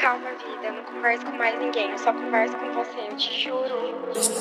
Calma, vida, eu não converso com mais ninguém, eu só converso com você, eu te juro.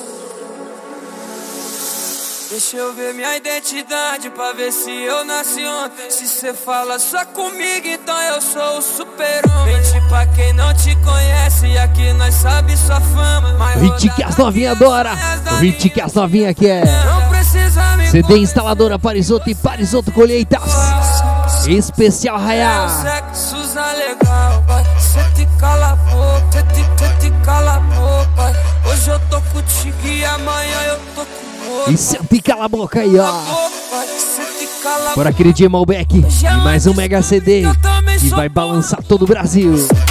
Deixa eu ver minha identidade pra ver se eu nasci ontem. Se cê fala só comigo, então eu sou o super-homem. Mente pra quem não te conhece, aqui nós sabe sua fama. O hit que as novinhas adoram, o hit que as novinhas quer. Não precisa me CD instaladora Parisoto e Parisoto Colheitas. Especial Raiá. Sexo legal, vai. Cê te cala a boca, cê te cala a boca. Hoje eu tô contigo e amanhã eu tô com outro. E senta e cala a boca aí, ó. Por aquele DJ Malbec e mais um mega CD que vai balançar todo o Brasil.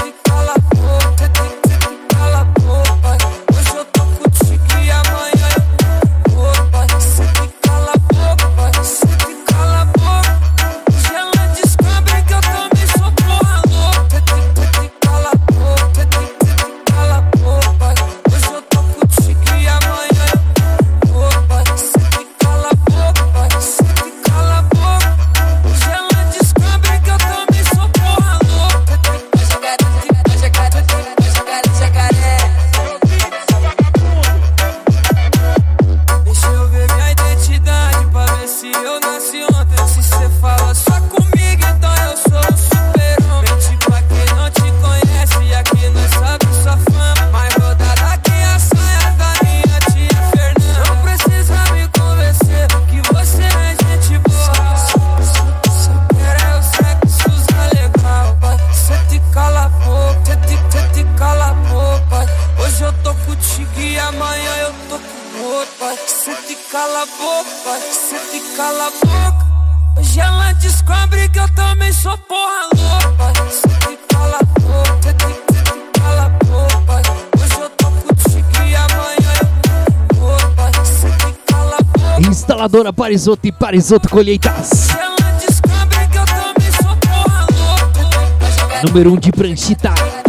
Hoje ela descobre que eu também sou porra louca. Cê te cala a boca, cê te cala a boca. Hoje eu tô contigo e amanhã eu tô com outra. Cê te cala a boca. Instaladora Parisoto e Parisoto Colheitas. Hoje ela descobre que eu também sou porra louca. Número 1 de pranchita.